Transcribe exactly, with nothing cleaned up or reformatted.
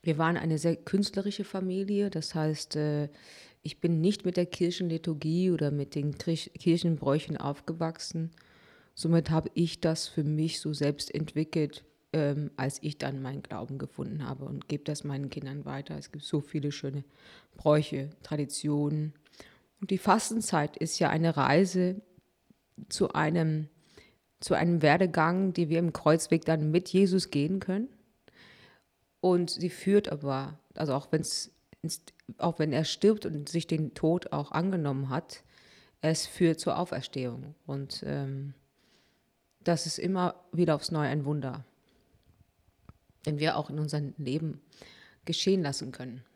Wir waren eine sehr künstlerische Familie, das heißt, äh, ich bin nicht mit der Kirchenliturgie oder mit den Krich Kirchenbräuchen aufgewachsen. Somit habe ich das für mich so selbst entwickelt, ähm, als ich dann meinen Glauben gefunden habe und gebe das meinen Kindern weiter. Es gibt so viele schöne Bräuche, Traditionen. Und die Fastenzeit ist ja eine Reise zu einem zu einem Werdegang, die wir im Kreuzweg dann mit Jesus gehen können. Und sie führt aber, also auch wenn's ins auch wenn er stirbt und sich den Tod auch angenommen hat, es führt zur Auferstehung. Und, ähm, das ist immer wieder aufs Neue ein Wunder, den wir auch in unserem Leben geschehen lassen können.